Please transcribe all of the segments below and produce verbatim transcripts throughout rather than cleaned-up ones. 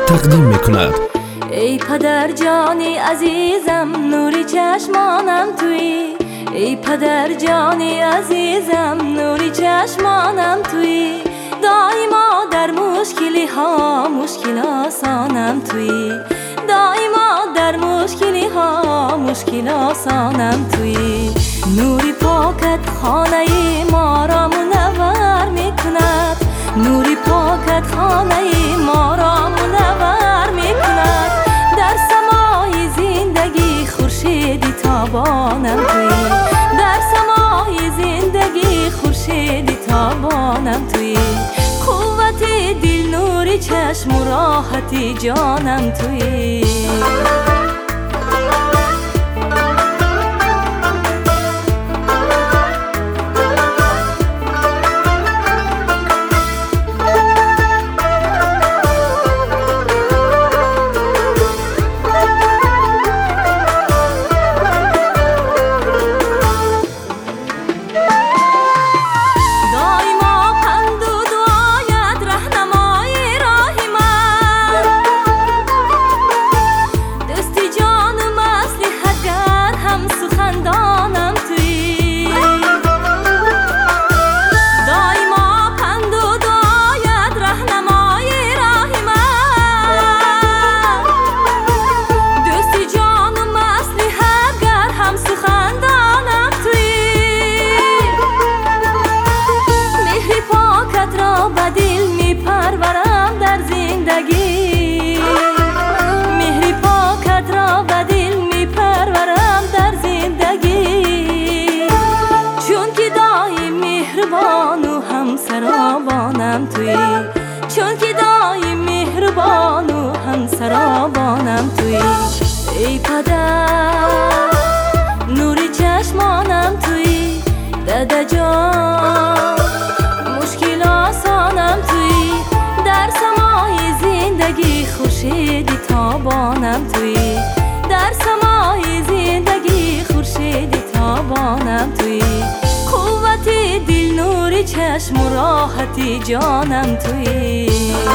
تقدیم میکند. ای پدر جانی عزیزم نوری چشمانم تویی، ای پدر جانی عزیزم نوری چشمانم تویی، دایما در مشکلی ها مشکل آسانم تویی، دایما در مشکلی ها مشکل آسانم تویی. نوری پاکت خانه ما را منور میکند، نوری پاکت خانه ما را منور میکند، در سمای زندگی خورشیدی تابانم تویی، در سمای زندگی خورشیدی تابانم تویی، قوت دل نوری چشم و راحتی جانم تویی. همسرابانم تویی، چون که دایم مهربان و همسرابانم تویی. ای پدر نوری چشمانم تویی، دادا جان مشکل آسانم تویی، در سمای زندگی خورشیدی تابانم تویی، در سمای زندگی خورشیدی تابانم تویی، قوت دل نوری چشم و راحتی جانم تویی.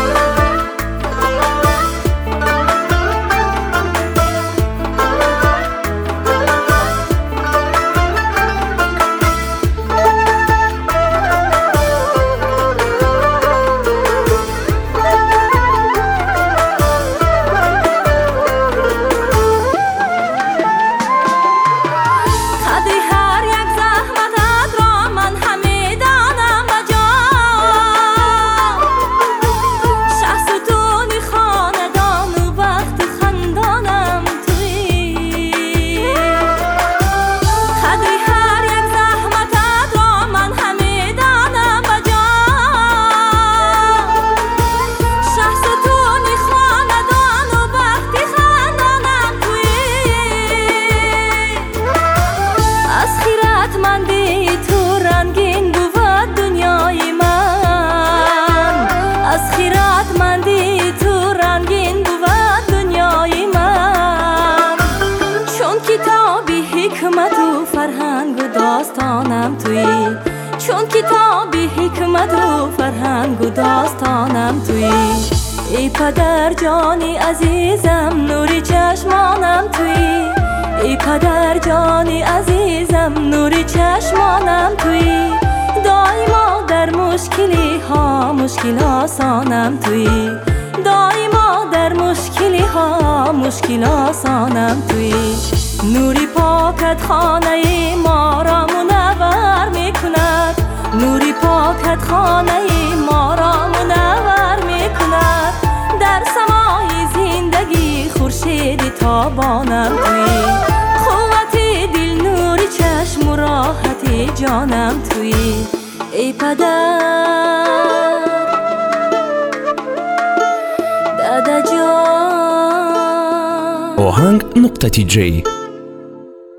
حکمت و فرهنگ و داستانم تویی، چون کتاب حکمت و فرهنگ و داستانم تویی. ای پدر جانی عزیزم نوری چشمانم تویی، ای پدر جانی عزیزم نوری چشمانم تویی، دایما در مشکلی ها مشکل آسانم تویی، دایما در مشکلی ها مشکل آسانم تویی. نوری پاکت خانه ما را منور میکند، نوری پاکت خانه ما را منور میکند، در سمای زندگی خورشیدی تابانم تویی، قوت دل نوری چشم و راحتی جانم تویی. ای پدر دادا جان. آهنگ نقطه تی جی